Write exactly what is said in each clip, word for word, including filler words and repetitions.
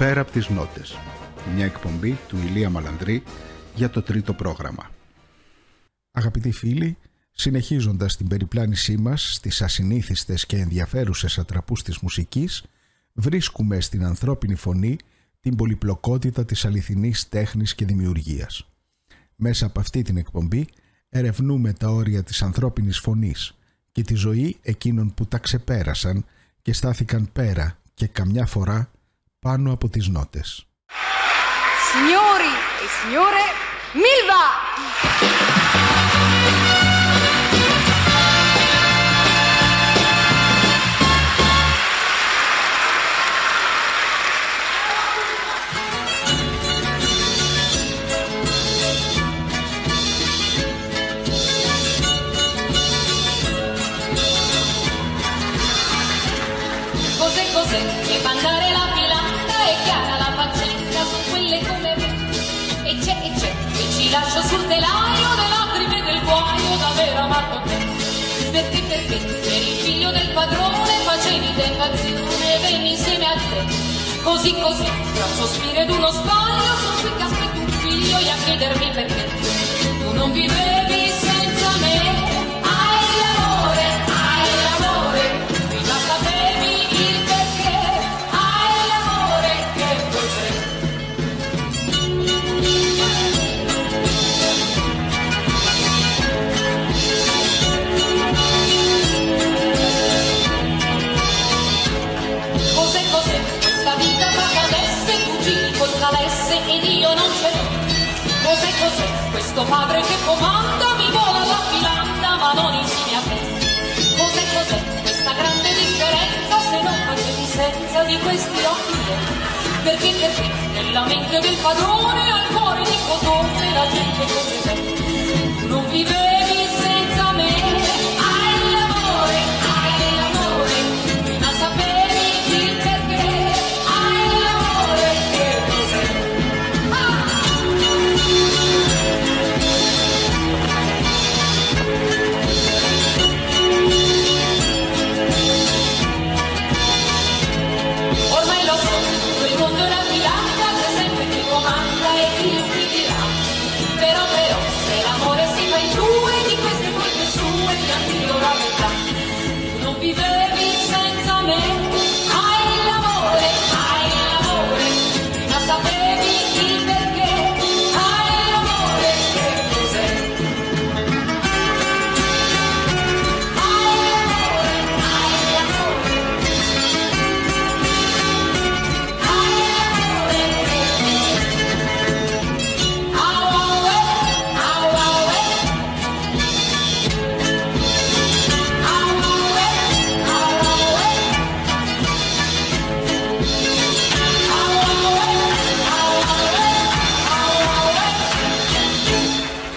Πέρα από τις νότες. Μια εκπομπή του Ηλία Μαλανδρή για το τρίτο πρόγραμμα. Αγαπητοί φίλοι, συνεχίζοντας την περιπλάνησή μας στις ασυνήθιστες και ενδιαφέρουσες ατραπούς της μουσικής, βρίσκουμε στην ανθρώπινη φωνή την πολυπλοκότητα της αληθινής τέχνης και δημιουργίας. Μέσα από αυτή την εκπομπή ερευνούμε τα όρια της ανθρώπινης φωνής και τη ζωή εκείνων που τα ξεπέρασαν και στάθηκαν πέρα και καμιά φορά πάνω από τις νότες. Signori e signore, Milva! Cos'è, cos'è che fa andare la filanda? È chiara la faccenda su quelle come me. E c'è, e c'è, e ci lascio sul telaio le lacrime del guaio d'aver amato te. Perché, perché, per il figlio del padrone facevi tentazione e venni insieme a te. Così, così, tra un sospiro ed uno sbaglio, sono qui che aspetto un figlio e a chiedermi perché. Tu non vivevi senza me. Hai l'amore, hai l'amore, prima sapevi il perché. Hai l'amore, che cos'è? Cos'è, cos'è questa vita tra cadesse, cugini col calesse ed io non ce l'ho. Cos'è, cos'è questo padre che comanda, mi vola la filanda ma non insieme a te. Cos'è, cos'è questa grande differenza se non facevi senza di questi occhi miei. Perché, perché nella mente del padrone al cuore di cotone la gente come te. Tu non vivevi senza me. Hai l'amore, hai l'amore, prima sapevi il perché. Hai l'amore, che cos'è? Ormai lo so, quel mondo è una filanda, c'è sempre chi comanda e chi ubbidirà. Però, però, se l'amore si fa in due, di queste colpe sue, Dio la metà. Tu non vivevi senza me. Hai l'amore, hai l'amore, prima sapevi il perché. Hai l'amore, che cos'è? Hai l'amore, hai l'amore, hai l'amore, che cos'è? Au, au, eh, au, au, eh. Au, au, eh, au, au, eh. Au, au, eh, au, au, eh, au, au, eh.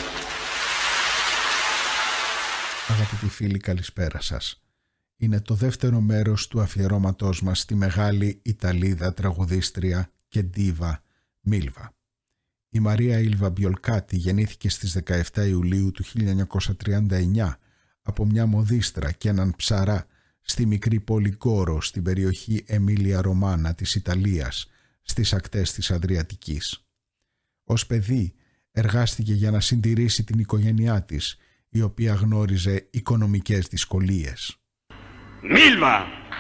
Αγαπητοί φίλοι, καλησπέρα σας. Είναι το δεύτερο μέρος του αφιερώματός μας στη μεγάλη Ιταλίδα τραγουδίστρια και ντίβα Μίλβα. Η Μαρία Ήλβα Μπιολκάτη γεννήθηκε στις δεκαεφτά Ιουλίου του χίλια εννιακόσια τριάντα εννιά από μια μοδίστρα και έναν ψαρά στη μικρή πόλη Γκόρο στην περιοχή Εμίλια Ρωμάνα της Ιταλίας, στις ακτές της Αδριατικής. Ως παιδί εργάστηκε για να συντηρήσει την οικογένειά της, η οποία γνώριζε οικονομικές δυσκολίες. Milva!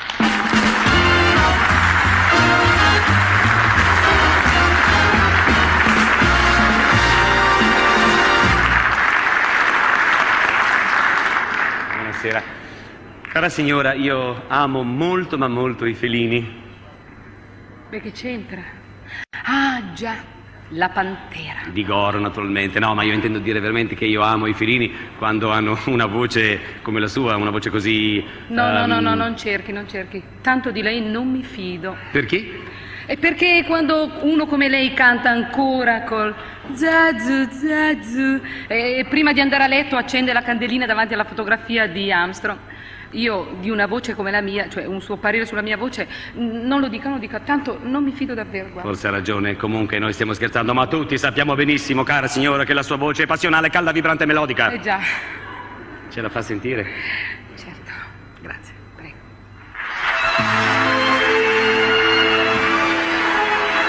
Buonasera. Cara signora, io amo molto ma molto i felini. Beh, che c'entra? Ah, già, la pantera. Di Goro, naturalmente. No, ma io intendo dire veramente che io amo i felini quando hanno una voce come la sua, una voce così... No, no, ehm, no, no, non cerchi, non cerchi. Tanto di lei non mi fido. Perché? E perché quando uno come lei canta ancora col zazu zazu e prima di andare a letto accende la candelina davanti alla fotografia di Armstrong, io di una voce come la mia, cioè un suo parere sulla mia voce, non lo dica, non lo dica, tanto non mi fido davvero, guarda. Forse ha ragione, comunque noi stiamo scherzando, ma tutti sappiamo benissimo, cara signora, che la sua voce è passionale, calda, vibrante e melodica. Eh già. Ce la fa sentire? Certo, grazie, prego.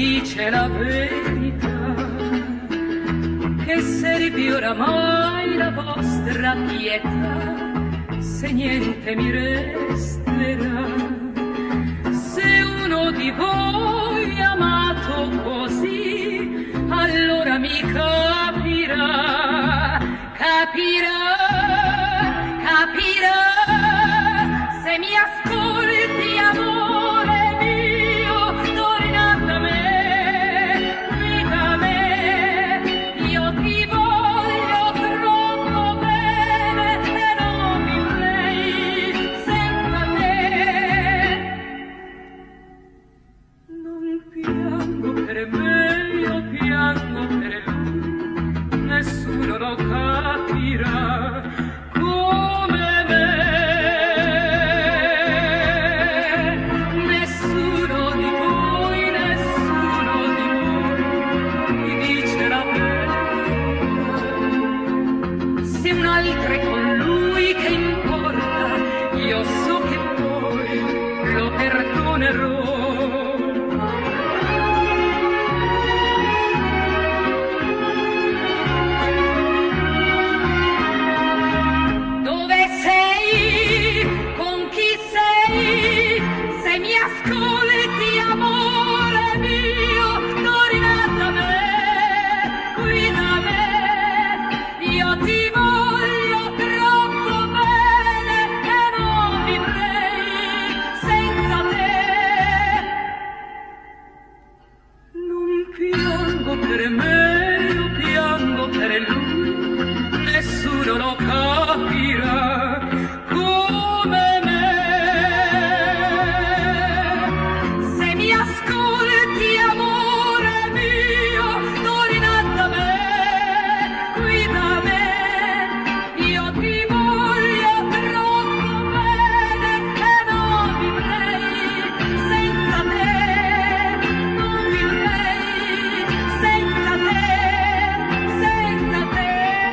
dice la verità, che servì oramai la vostra pietà, se niente mi resterà. Se uno di voi amato così, allora mi capirà, capirà, capirà, se mi ascolti amore mio, torna da me, qui da me, io ti voglio troppo bene e non vivrei senza te. Non piango per me, io piango per lui, nessuno lo capirà come me. Nessuno di voi, nessuno di voi mi dice la verità. Se un altro è con lui, che importa? Io so che poi lo perdonerò. Dove sei? Con chi sei? Se mi ascolti amore mio, torna da me, qui da me, io ti voglio troppo bene e non vivrei senza te. Non piango per me, io piango per lui, nessuno lo capirà come me. Se mi ascolti amore mio, torna da me, qui da me, io ti voglio troppo bene e non vivrei senza te, non vivrei senza te, senza te.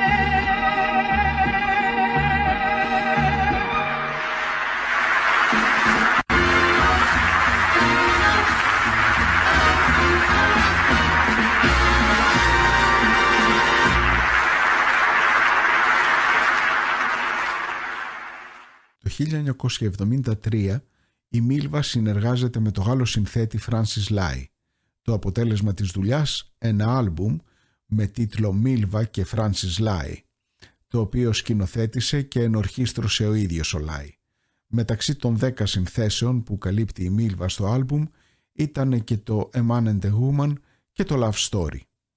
Το χίλια εννιακόσια εβδομήντα τρία η Μίλβα συνεργάζεται με το Γάλλο συνθέτη Francis Lai. Το αποτέλεσμα της δουλειάς, ένα άλμπουμ με τίτλο Μίλβα και Francis Lai, το οποίο σκηνοθέτησε και ενορχίστρωσε ο ίδιος ο Lai. Μεταξύ των δέκα συνθέσεων που καλύπτει η Μίλβα στο άλμπουμ ήταν και το A Man and a Woman και το Love Story.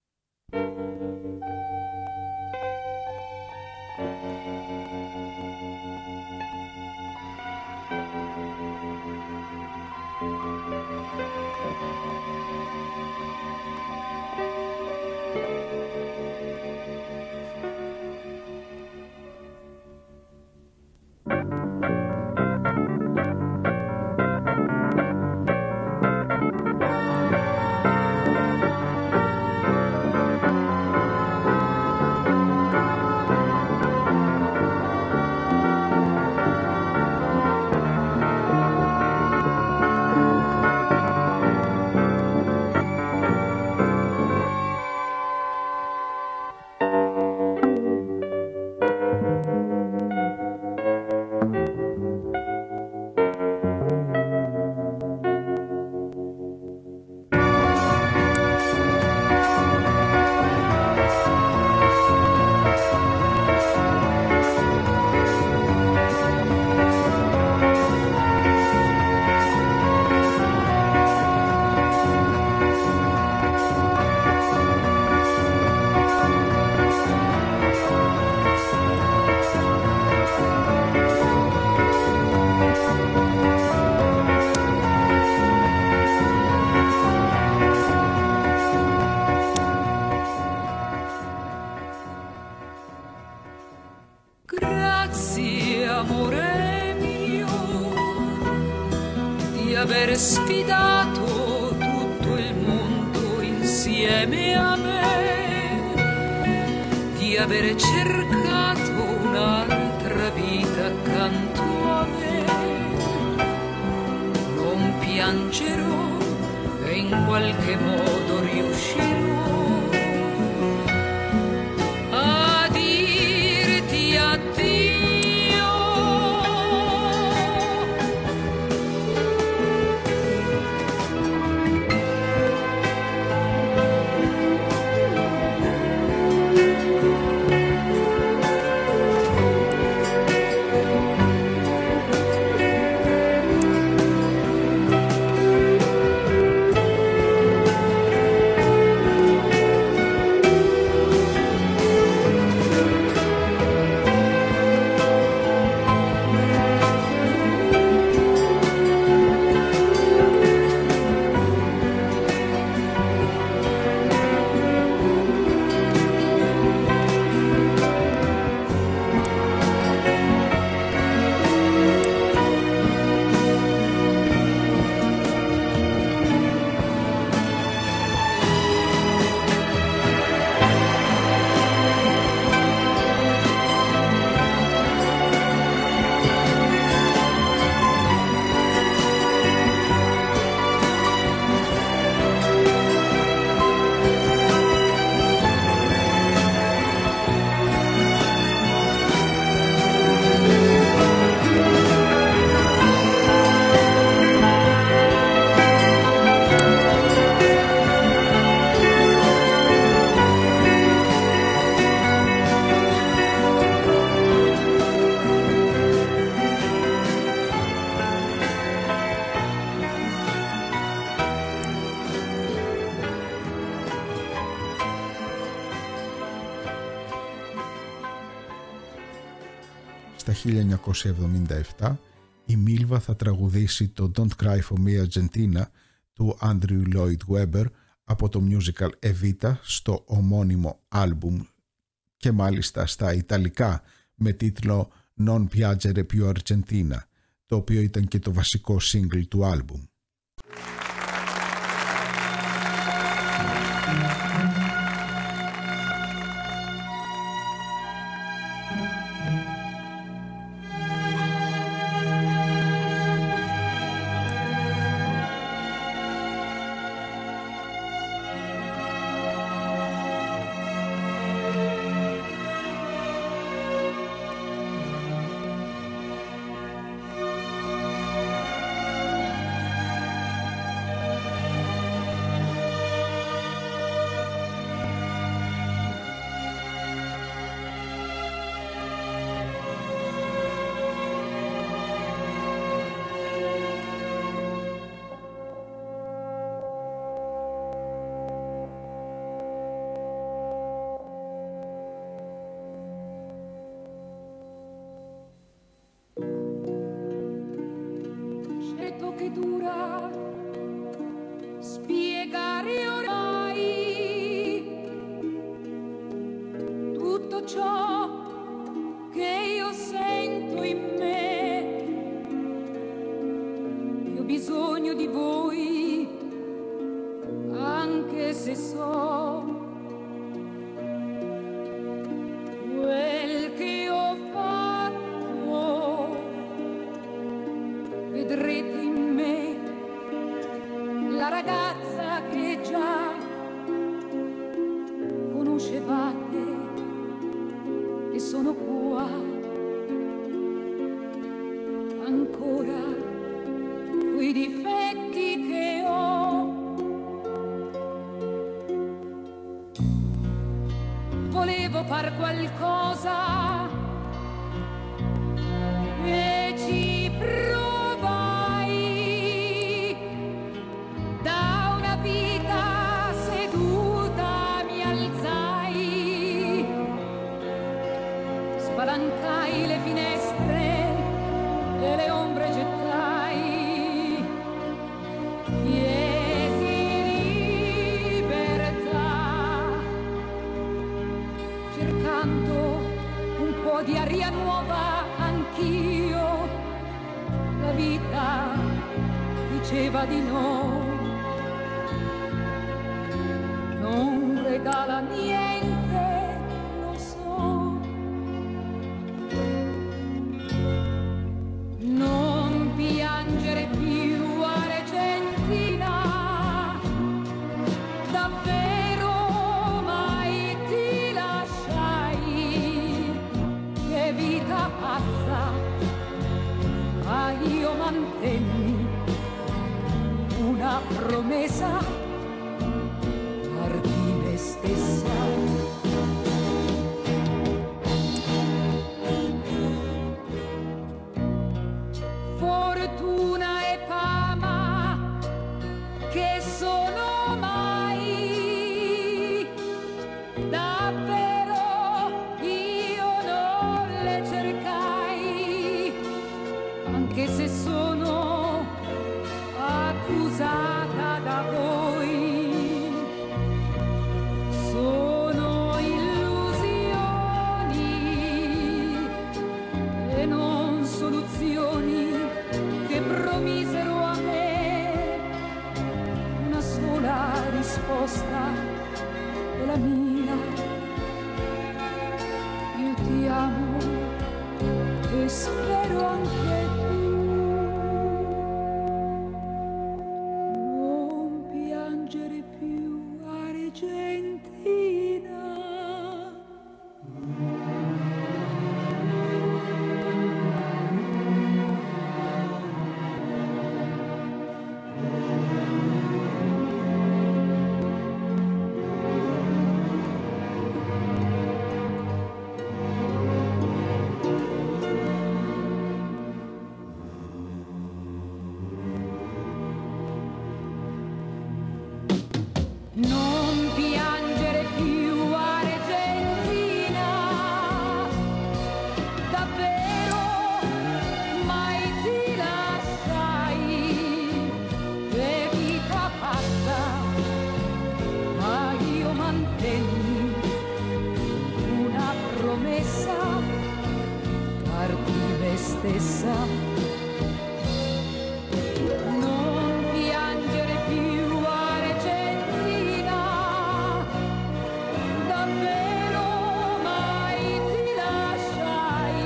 aver sfidato tutto il mondo insieme a me, di aver cercato un'altra vita accanto a me. Non piangerò e in qualche modo riuscirò a dirti addio. Στα χίλια εννιακόσια εβδομήντα επτά η Μίλβα θα τραγουδήσει το Don't Cry For Me Argentina του Andrew Lloyd Webber από το musical Evita στο ομώνυμο άλμπουμ και μάλιστα στα Ιταλικά με τίτλο Non Piangere Più Argentina, το οποίο ήταν και το βασικό single του άλμπουμ. Non piangere più, Argentina. promesa, par di me stessa. Fortuna e fama che sono mai, davvero io non le cercai, anche se sono accusata da voi. Sono illusioni e non soluzioni che promisero a me una sola risposta, è la mia. Io ti amo e spero anche tu. Non piangere più, Argentina. Non piangere più, Argentina, davvero mai ti lasciai. Che vita pazza, ma io mantenni una promessa, par di me stessa. Non piangere più, Argentina, davvero mai ti lasciai.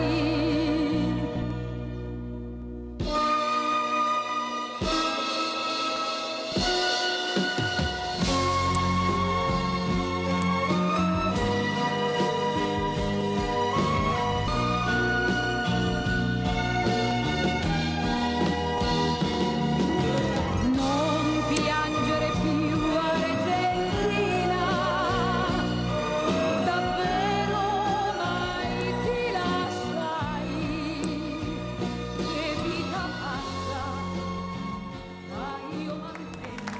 Non piangere più, Argentina, davvero mai ti lasciai. Che vita pazza, ma io mantengo.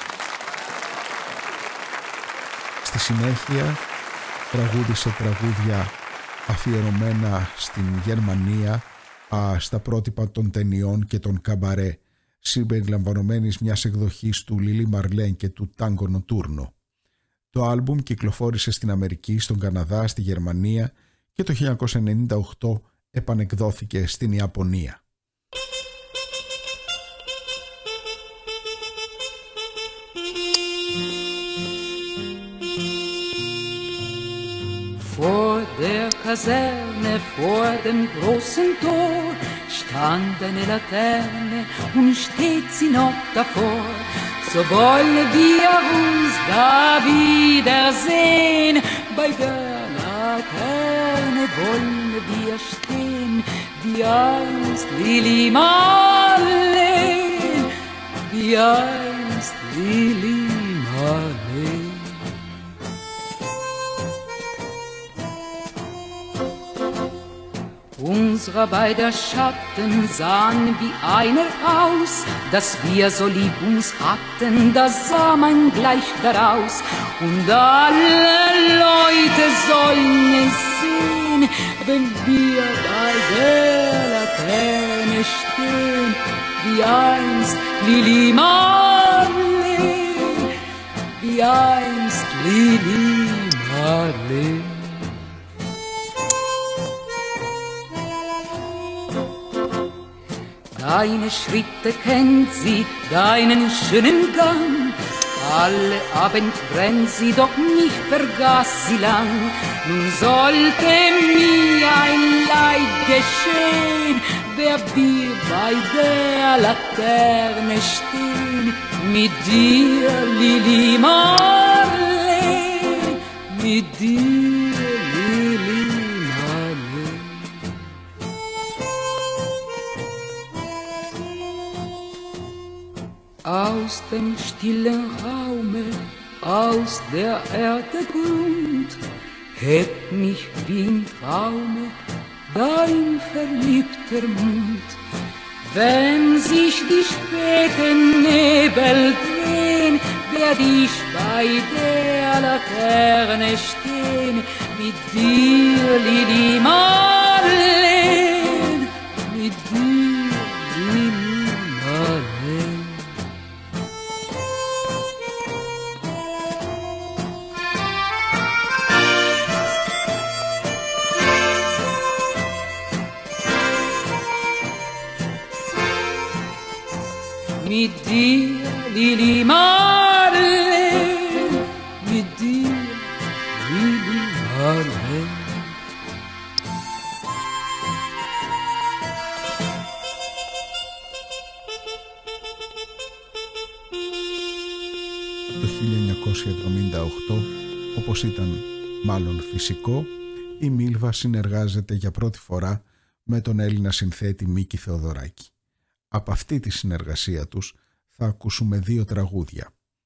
Στη συνέχεια τραγούδισε τραγούδια αφιερωμένα στην Γερμανία, α, στα πρότυπα των ταινιών και των καμπαρέ, συμπεριλαμβανομένης μιας εκδοχής του Λίλι Μαρλέν και του Τάγκο Νοτούρνο. Το άλμπουμ κυκλοφόρησε στην Αμερική, στον Καναδά, στη Γερμανία και το χίλια εννιακόσια ενενήντα οκτώ επανεκδόθηκε στην Ιαπωνία. Vor der Kaserne, vor dem großen Tor, stand eine Laterne und steht sie noch davor. So wollen wir uns da wiedersehen, bei der Laterne wollen wir stehen, wie einst Lili Marleen, wie einst Lili Marleen. Unsere beider Schatten sahen wie einer aus, dass wir so lieb uns hatten, das sah man gleich daraus. Und alle Leute sollen es sehen, wenn wir bei der Laterne stehen, wie einst Lili Marleen, wie einst Lili Marleen. Deine Schritte kennt sie, deinen schönen Gang. Alle Abend brennt sie, doch nicht vergaß sie lang. Nun sollte mir ein Leid geschehen, wer wir bei der Laterne stehen. Mit dir, Lili Marleen, mit dir, Lili Marleen. aus dem stillen Raume, aus der Erde Grund, hebt mich wie im Traume dein verliebter Mund. Wenn sich die späten Nebel drehen, werd ich bei der Laterne stehen, mit dir, Lili Marleen, mit dir, Lili Marleen. Mit dir, Lili Marleen, mit dir, Lili Marleen. Το χίλια εννιακόσια εβδομήντα οκτώ, όπως ήταν μάλλον φυσικό, η Μίλβα συνεργάζεται για πρώτη φορά με τον Έλληνα συνθέτη Μίκη Θεοδωράκη. Από αυτή τη συνεργασία τους θα ακούσουμε δύο τραγούδια.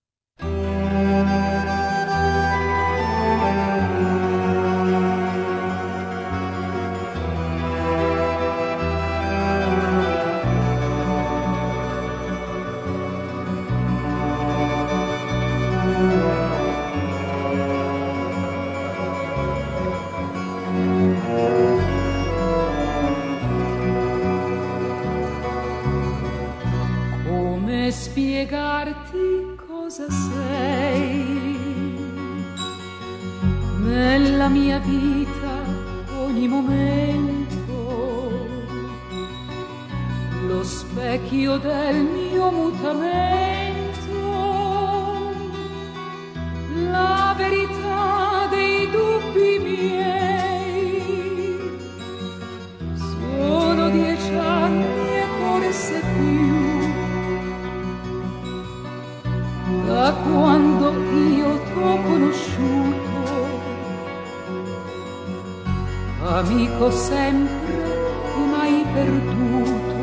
Spiegarti cosa sei nella mia vita, ogni momento, lo specchio del mio mutamento, la verità dei dubbi miei. Sono dieci anni e forse più da quando io t'ho conosciuto, amico sempre e mai perduto.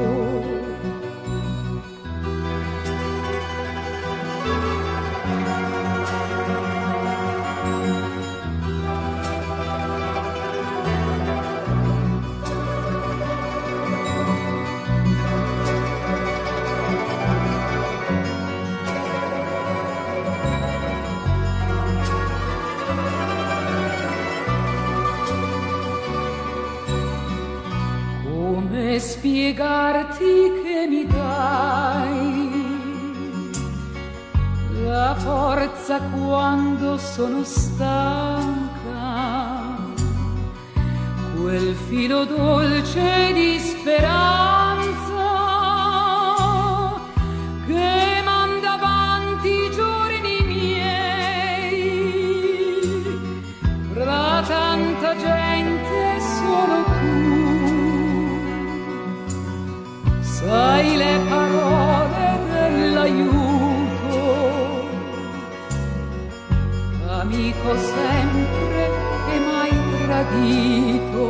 Spiegarti che mi dai la forza quando sono stanca, quel filo dolce di speranza che manda avanti i giorni miei, fra tanta gente solo tu sai le parole dell'aiuto, amico sempre e mai tradito.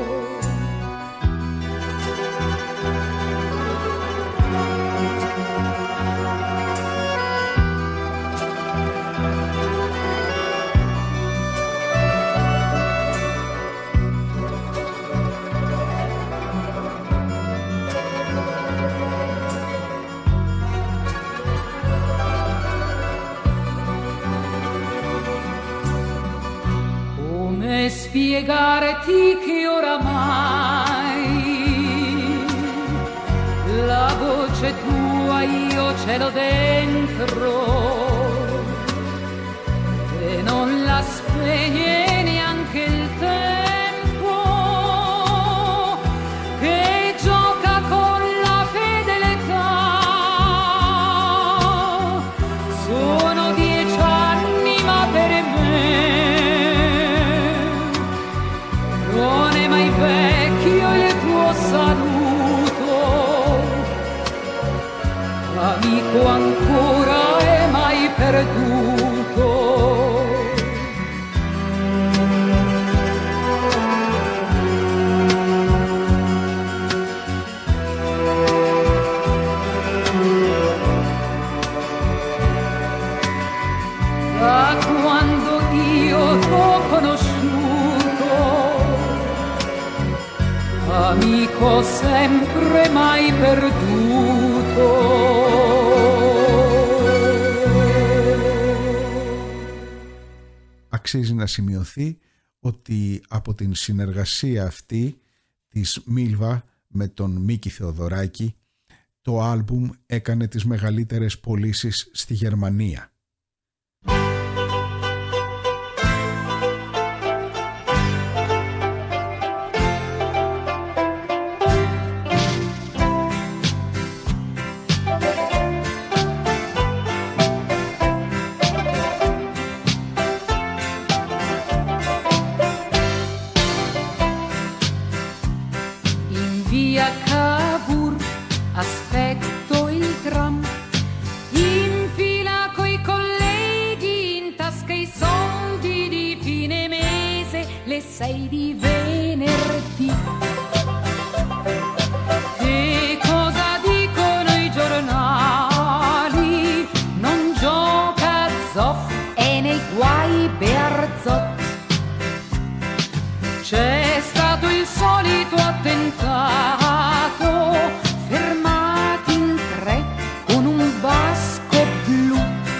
Spiegarti che oramai la voce tua io ce l'ho dentro e non la spegne neanche il tempo che gioca con la fedeltà. Sono dieci anni ma per me non è mai vecchio il tuo saluto, amico ancora e mai perduto. l'amico sempre mai perduto. Αξίζει να σημειωθεί ότι από την συνεργασία αυτή της Μίλβα με τον Μίκη Θεοδωράκη το άλμπουμ έκανε τις μεγαλύτερες πωλήσεις στη Γερμανία. Sei di venerdì. E cosa dicono i giornali? Non gioca Zoff e nei guai Bearzot. C'è stato il solito attentato, fermati in tre con un basco blu.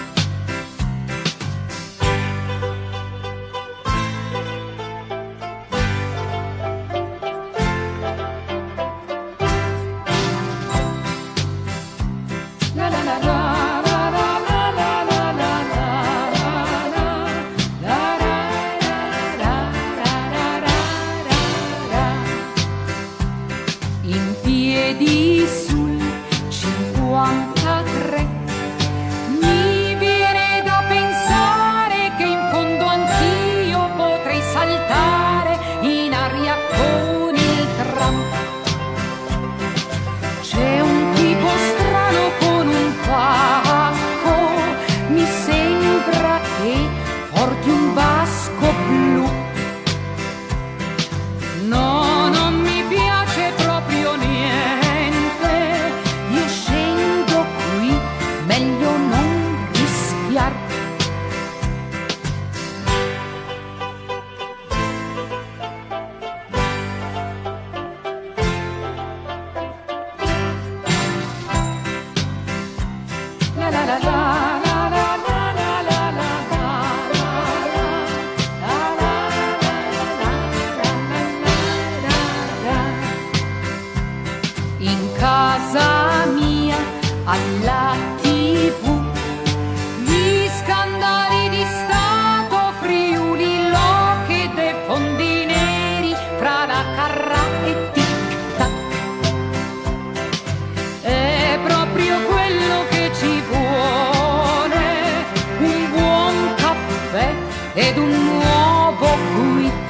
Ed un nuovo quiz,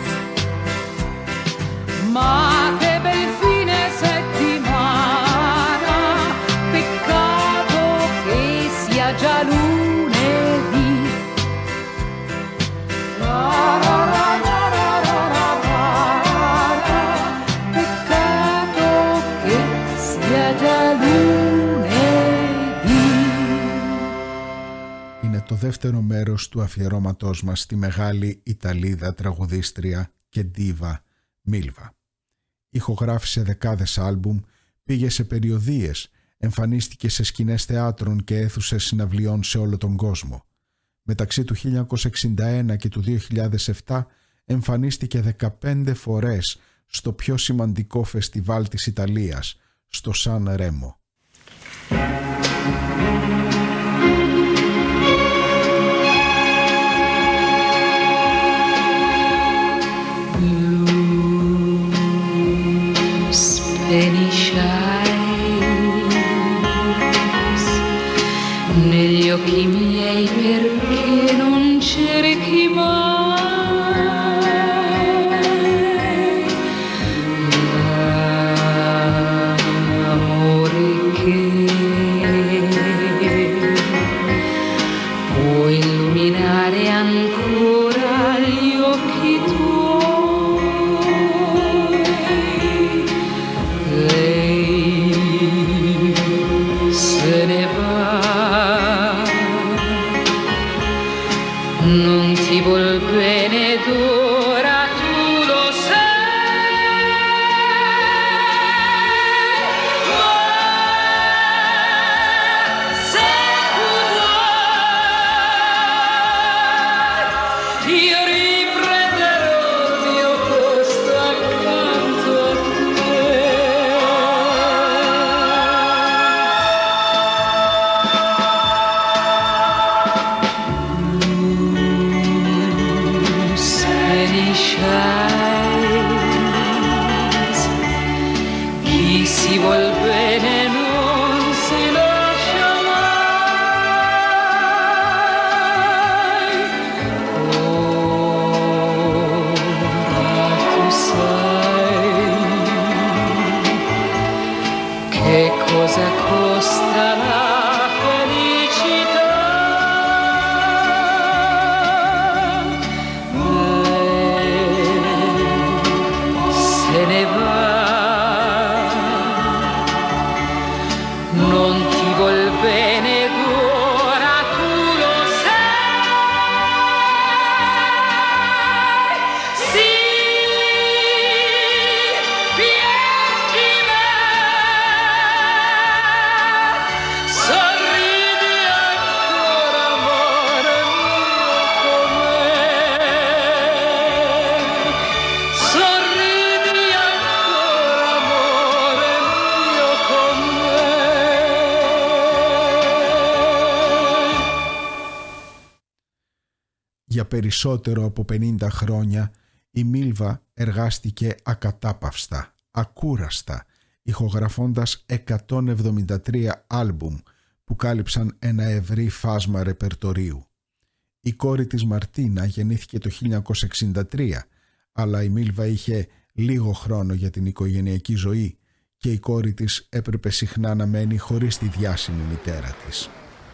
ma che bel fine settimana, peccato che sia già lunedì. La, la, la, la, la, la, la, la, peccato che sia già lunedì. Είναι το δεύτερο μέρος του αφιερώματός μας στη μεγάλη Ιταλίδα τραγουδίστρια και ντίβα Μίλβα. Ηχογράφησε δεκάδες άλμπουμ, πήγε σε περιοδίες, εμφανίστηκε σε σκηνές θεάτρων και αίθουσες συναυλιών σε όλο τον κόσμο. Μεταξύ του χίλια εννιακόσια εξήντα ένα και του δύο χιλιάδες επτά εμφανίστηκε δεκαπέντε φορές στο πιο σημαντικό φεστιβάλ της Ιταλίας, στο Σαν Ρέμο. Negli occhi miei perché non cerchi mai l'amore che può illuminare ancora gli occhi tuoi. Lei se ne va, non ti Για περισσότερο από πενήντα χρόνια η Μίλβα εργάστηκε ακατάπαυστα, ακούραστα, ηχογραφώντας εκατόν εβδομήντα τρία άλμπουμ που κάλυψαν ένα ευρύ φάσμα ρεπερτορίου. Η κόρη της Μαρτίνα γεννήθηκε το χίλια εννιακόσια εξήντα τρία, αλλά η Μίλβα είχε λίγο χρόνο για την οικογενειακή ζωή και η κόρη της έπρεπε συχνά να μένει χωρίς τη διάσημη μητέρα της.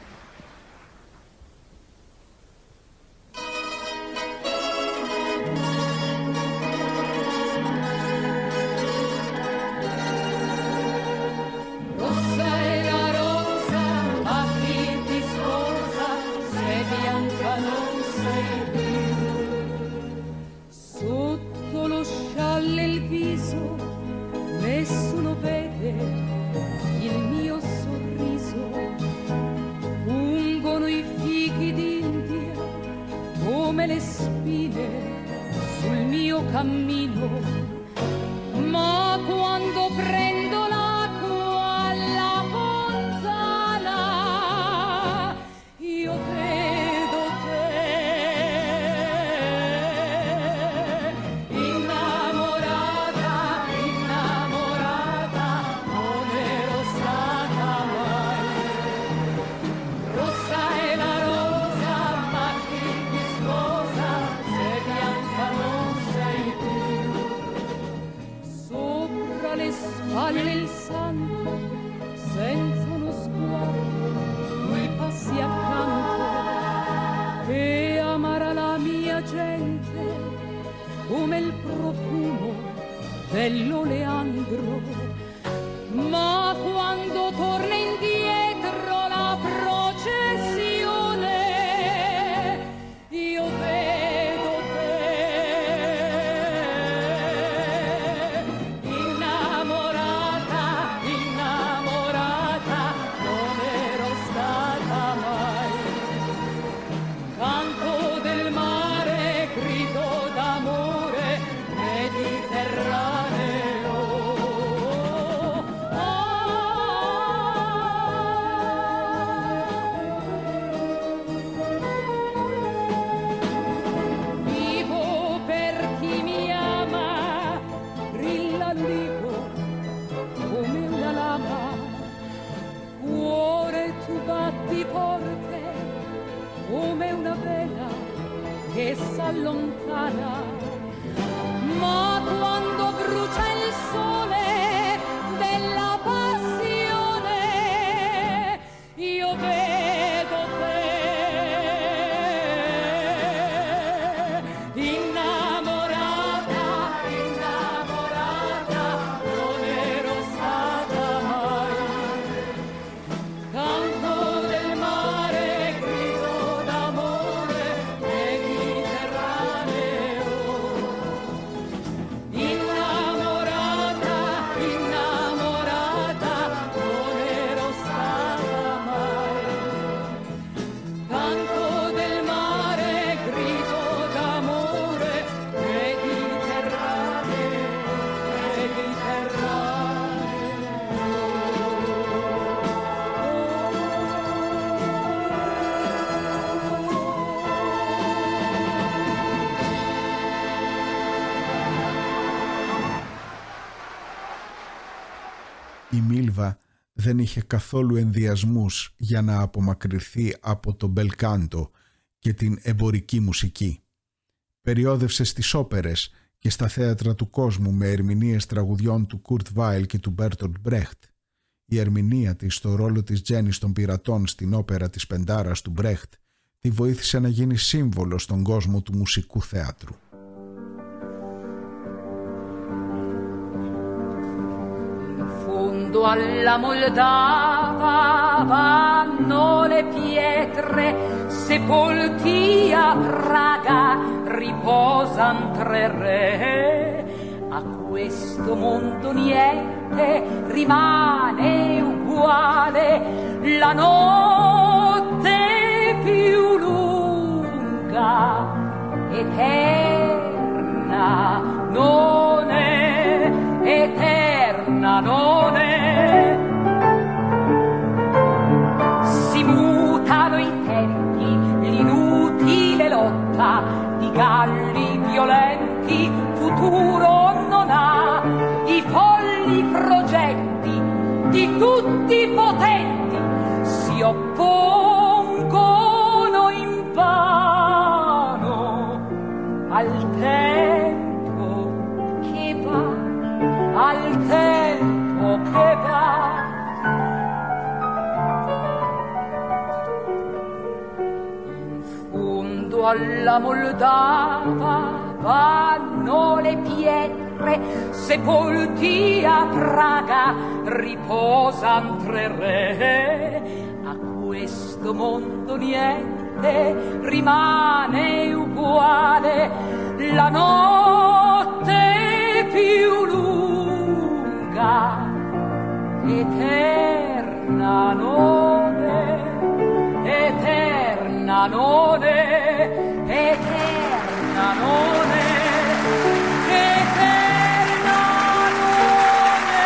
Η Μίλβα δεν είχε καθόλου ενδιασμούς για να απομακρυνθεί από το μπελκάντο και την εμπορική μουσική. Περιόδευσε στις όπερες και στα θέατρα του κόσμου με ερμηνείες τραγουδιών του Κουρτ Βάιλ και του Μπέρτολτ Μπρέχτ. Η ερμηνεία της στο ρόλο της Τζένις των Πειρατών στην όπερα της Πεντάρας του Μπρέχτ τη βοήθησε να γίνει σύμβολο στον κόσμο του μουσικού θέατρου. Alla Moldava vanno le pietre sepolti a Praga riposan tre re. A questo mondo niente rimane uguale, la notte più lunga, eterna non è, eterna non è. Si mutano i tempi, l'inutile lotta di galli violenti futuro non ha, i folli progetti di tutti i potenti si oppongono invano al tempo che va, al tempo che va. Alla Moldava vanno le pietre, sepolti a Praga riposan tre re. A questo mondo niente rimane uguale, la notte più lunga, eterna non è, eterna non è, eterna non è, eterna non è.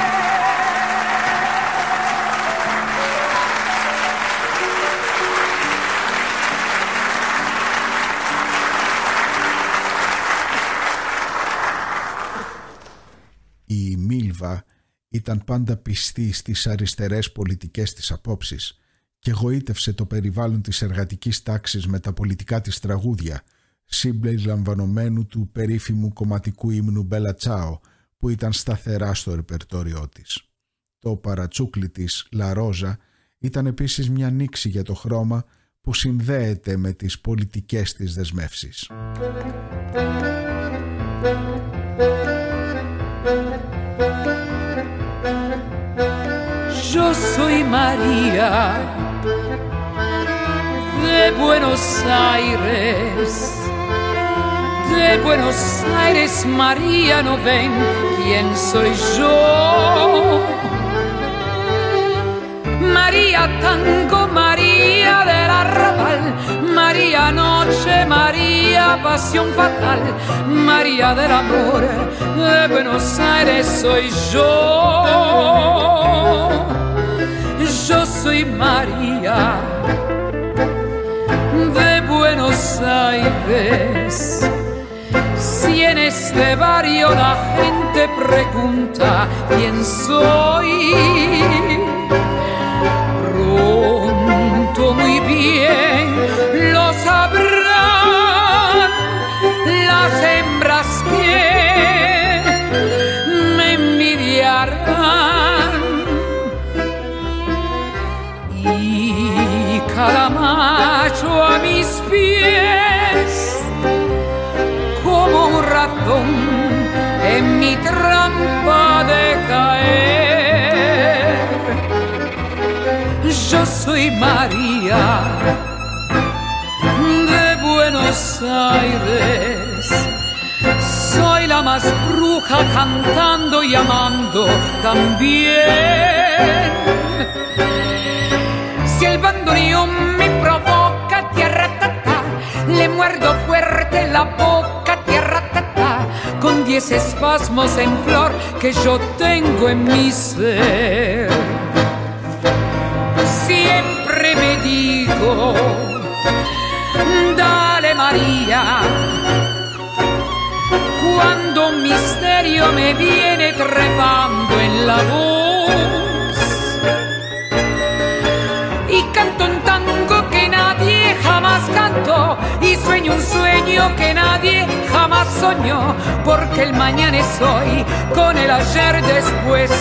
Η Μίλβα ήταν πάντα πιστή στις αριστερές πολιτικές της απόψεις και γοήτευσε το περιβάλλον της εργατικής τάξης με τα πολιτικά της τραγούδια, συμπεριλαμβανομένου του περίφημου κομματικού ύμνου Μπέλα Τσάο, που ήταν σταθερά στο ρεπερτόριό της. Το παρατσούκλι της Λα Ρόζα ήταν επίσης μια νήξη για το χρώμα που συνδέεται με τις πολιτικές της δεσμεύσεις. Yo soy María de Buenos Aires, de Buenos Aires, María, no ven quién soy yo. María tango, María del arrabal, María noche, María pasión fatal, María del amor, de Buenos Aires soy yo. Yo soy María de Buenos Aires. Si en este barrio la gente pregunta quién soy, pronto muy bien lo sabrán las hembras que me envidiarán. Y cada macho a mis pies, como un ratón en mi trampa de caer. Yo soy María de Buenos Aires, soy la más bruja cantando y amando también. Si el bandoneón me provoca, tierra tata, le muerdo fuerte la boca, tierra tata, con diez espasmos en flor que yo tengo en mi ser. Siempre me digo, dale María, cuando un misterio me viene trepando en la voz. Y canto un tango que nadie jamás cantó, y sueño un sueño que nadie jamás soñó, porque el mañana es hoy, con el ayer después.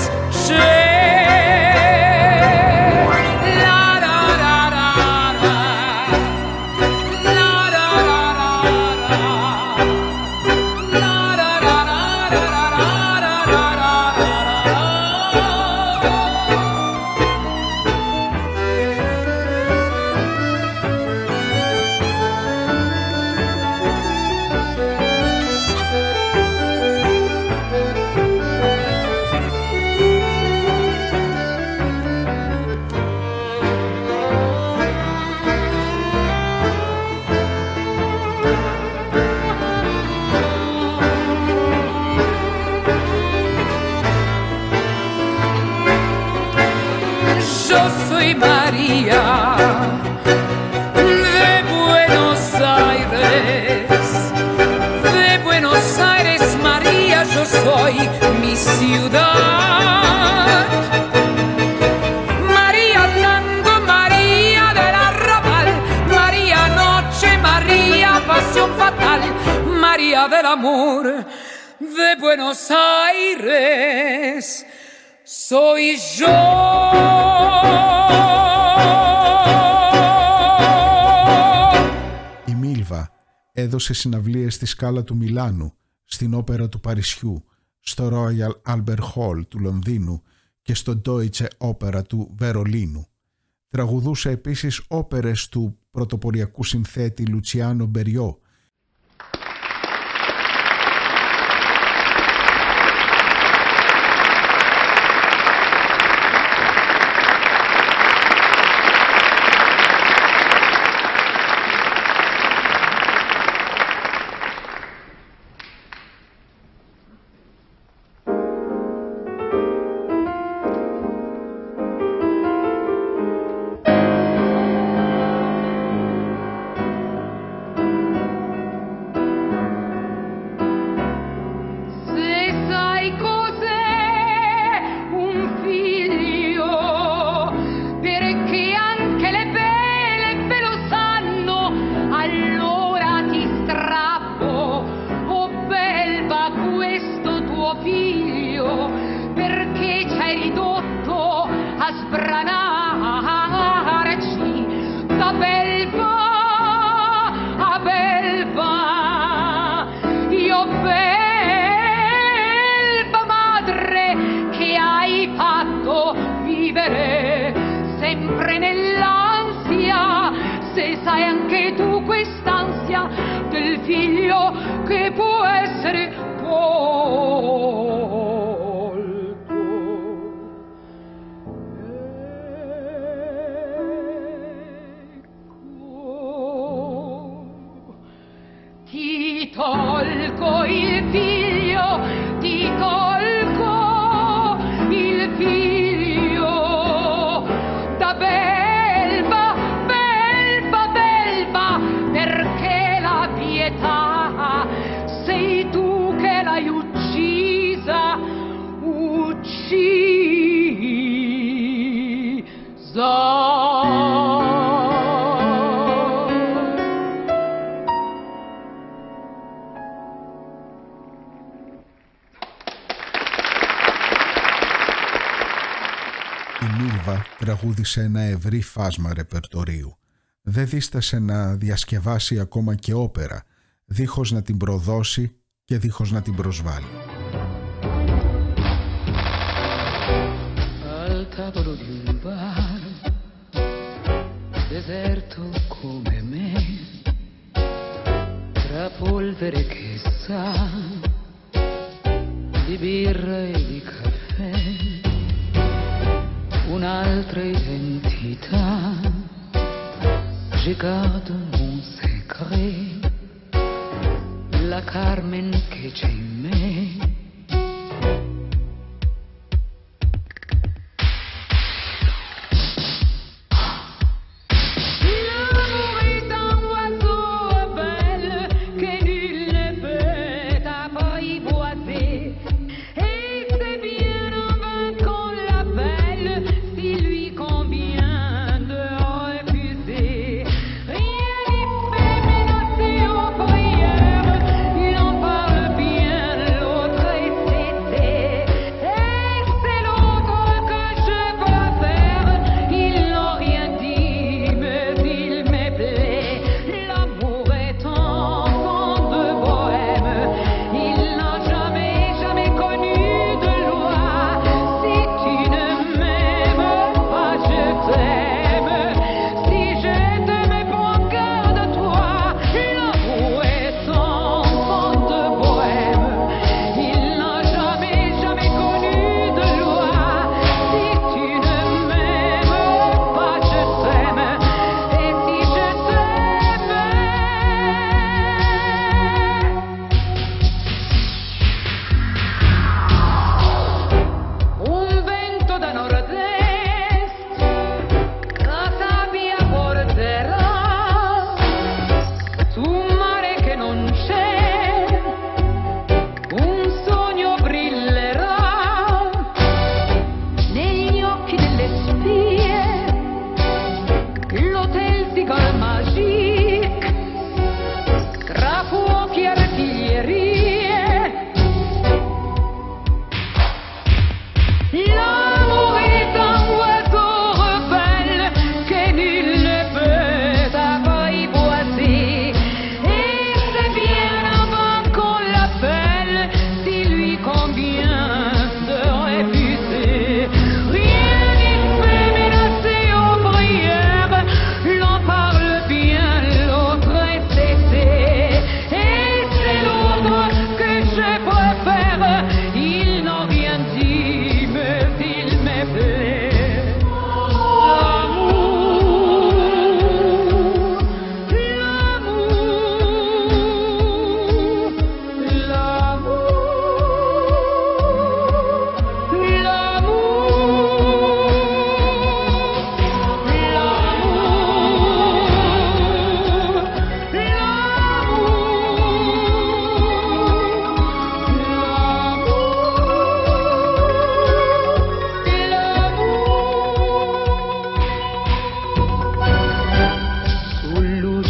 día del amor de Buenos Aires soy yo. Η Μίλβα έδωσε συναυλίες στη Σκάλα του Μιλάνου, στην Όπερα του Παρισιού, στο Royal Albert Hall του Λονδίνου και στο Deutsche Oper του Βερολίνου. Τραγουδούσε επίσης όπερες του πρωτοποριακού συνθέτη Λουτσιάνο Μπεριό. Τραγούδισε ένα ευρύ φάσμα ρεπερτορίου. Δεν δίστασε να διασκευάσει ακόμα και όπερα, δίχως να την προδώσει και δίχως να την προσβάλλει. Al tavolo di un bar, deserto come me, tra polvere che sa di birra e di caffè, un'altra identità, je garde mon secret, la Carmen che c'è in me. Tra fuochi e artiglierie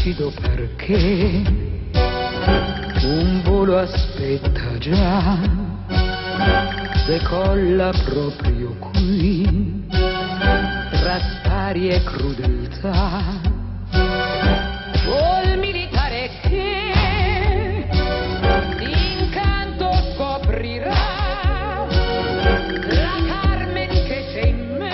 lucido perché un volo aspetta già, decolla proprio qui, tra spari e crudeltà. Vuol militare che d'incanto scoprirà la Carmen che c'è in me.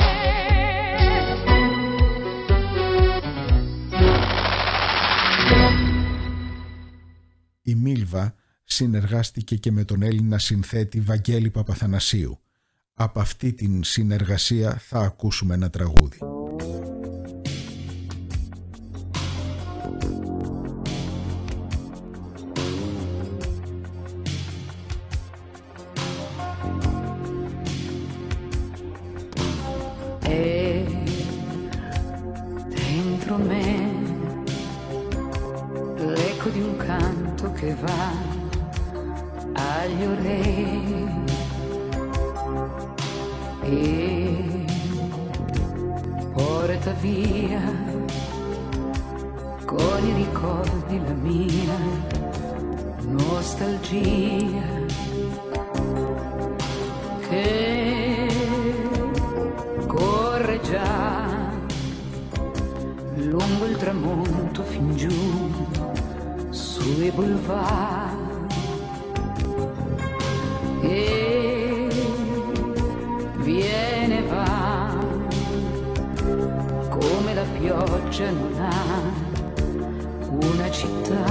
Η Μίλβα συνεργάστηκε και με τον Έλληνα συνθέτη Βαγγέλη Παπαθανασίου. Από αυτή την συνεργασία θα ακούσουμε ένα τραγούδι. E dentro me l'eco di un canto che va agli orecchi e porta via con i ricordi la mia nostalgia che corre già lungo il tramonto fin giù sui boulevard e viene e va come la pioggia non ha una città.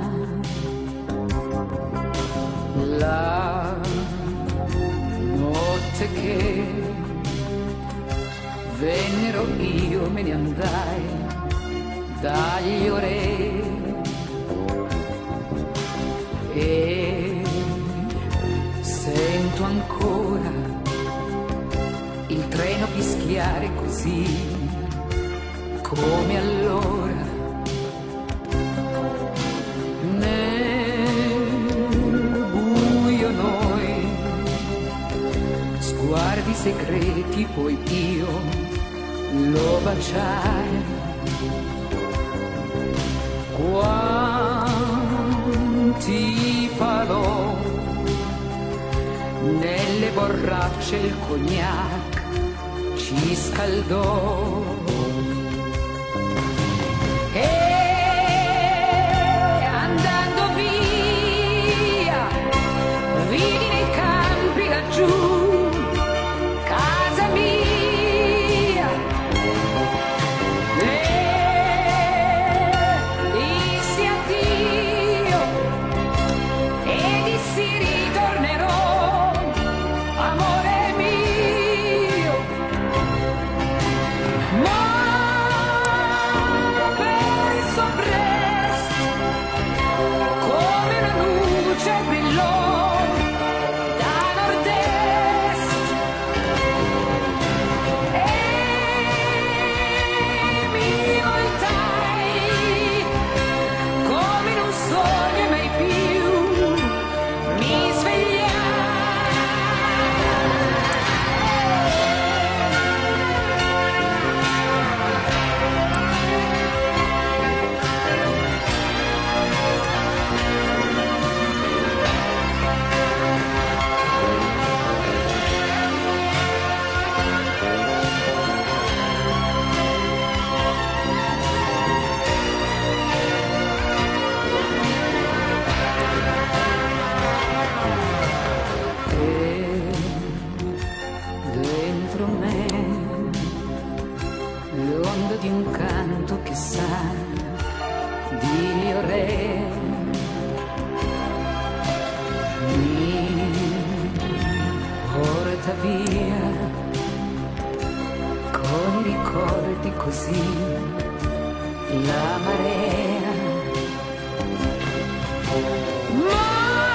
La notte che vennero io me ne andai dagli orecchi e sento ancora il treno fischiare così come allora nel buio noi sguardi segreti poi io lo baciai quanti falò nelle borracce il cognac ci scaldò e andando via vidi nei campi laggiù casa mia e dissi addio e dissi ritornerò amore mio ma perso presto come una luce brillò da nord-est e mi voltai come in un sogno e mai più mi svegliai. E dentro me l'onda di un canto che sa di re mi porta via con i ricordi così la marea ma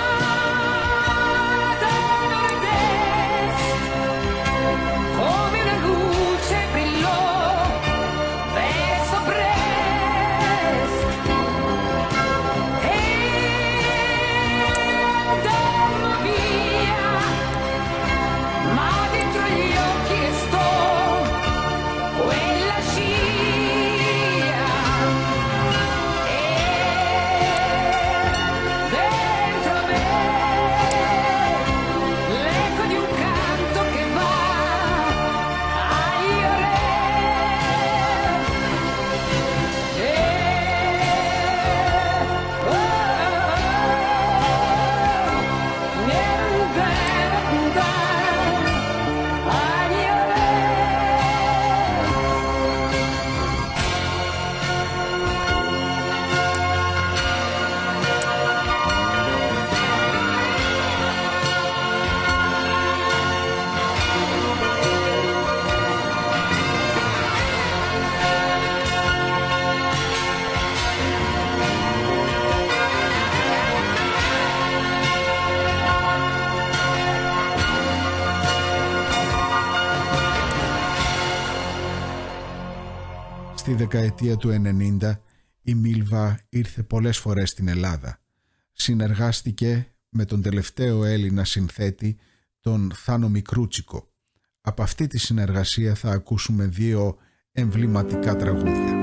da nord-est come una luce brillò verso Brest e andammo via ma dentro gli occhi restò quella scia δεκαετία του ενενήντα η Μίλβα ήρθε πολλές φορές στην Ελλάδα. Συνεργάστηκε με τον τελευταίο Έλληνα συνθέτη, τον Θάνο Μικρούτσικο. Από αυτή τη συνεργασία θα ακούσουμε δύο εμβληματικά τραγούδια.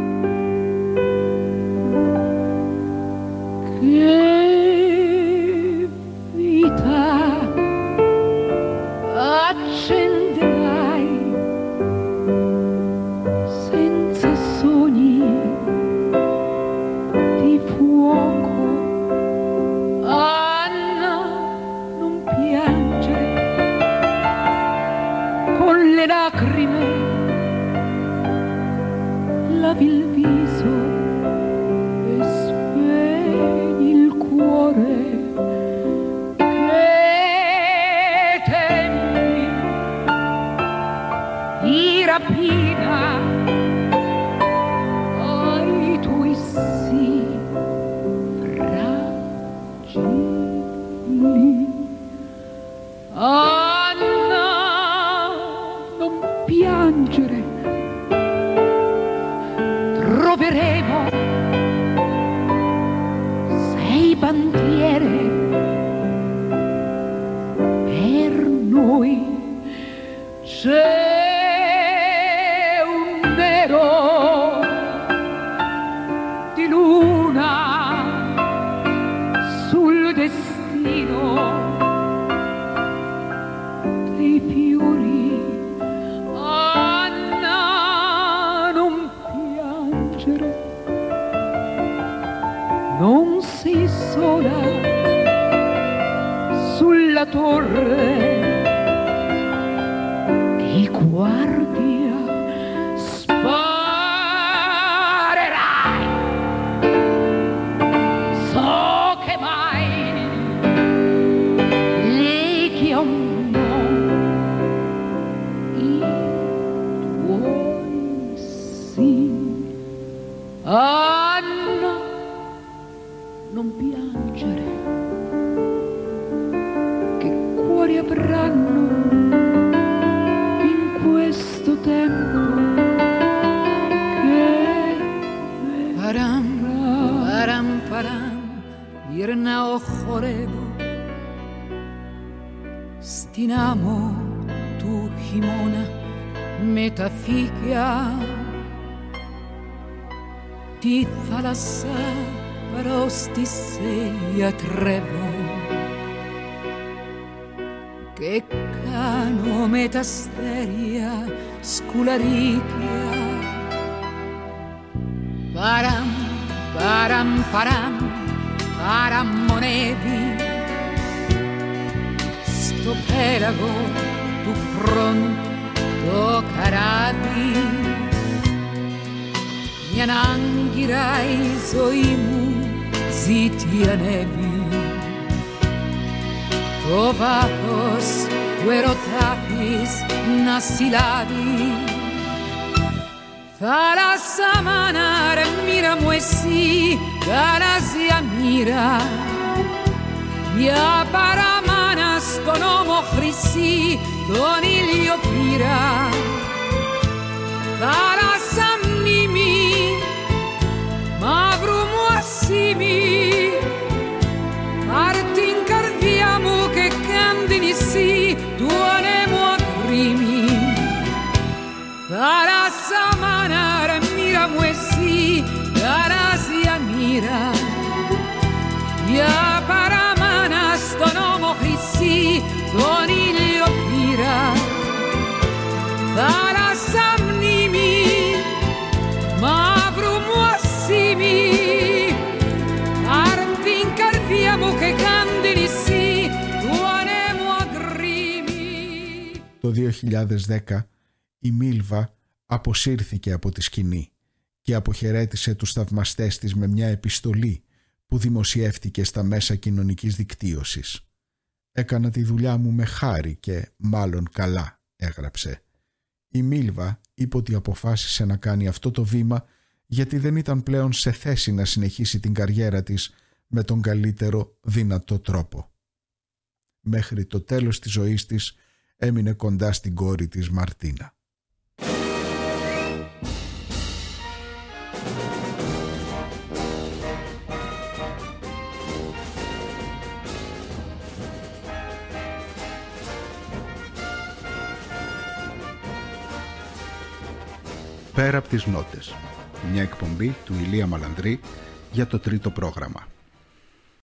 Στην άμμο του χειμώνα με τα φύκια τη θάλασσα προς τη σε ιατρεύω και κάνω με τα αστέρια σκουλαρίκια. Παραμ, παραμ, παραμ, παραμονεύει στο πέλαγο του χρόνου το καράβι. Μια άγκυρα η ζωή μου ζήτη ανέβει, το βάθος του ερωτά της να συλλάβει. Θάλασσα μάνα ρε μοίρα μου εσύ, γαλάζια μοίρα, μια παραμάνα στον ώμο χρυσή τον ήλιο πήρα. Θάλασσα μνήμη, μαύρου μου ασήμι, πάρ' την καρδιά μου και κάν την νησί του ανέμου ακρίμη. Θάλασσα μάνα ρε μοίρα μου εσύ, γαλάζια μοίρα, μια παραμάνα στον ώμο χρυσή τον ήλιο πήρα. Θάλασσα μνήμη, μαύρου μου ασήμι, πάρ' την καρδιά μου και κάν την νησί του ανέμου ακρίμη. Το δύο χιλιάδες δέκα η Μίλβα αποσύρθηκε από τη σκηνή και αποχαιρέτησε τους θαυμαστές της με μια επιστολή που δημοσιεύτηκε στα μέσα κοινωνικής δικτύωσης. «Έκανα τη δουλειά μου με χάρη και μάλλον καλά», έγραψε. Η Μίλβα είπε ότι αποφάσισε να κάνει αυτό το βήμα γιατί δεν ήταν πλέον σε θέση να συνεχίσει την καριέρα της με τον καλύτερο δυνατό τρόπο. Μέχρι το τέλος της ζωής της έμεινε κοντά στην κόρη της Μαρτίνα. Πέρα από τις νότες. Μια εκπομπή του Ηλία Μαλανδρή για το τρίτο πρόγραμμα.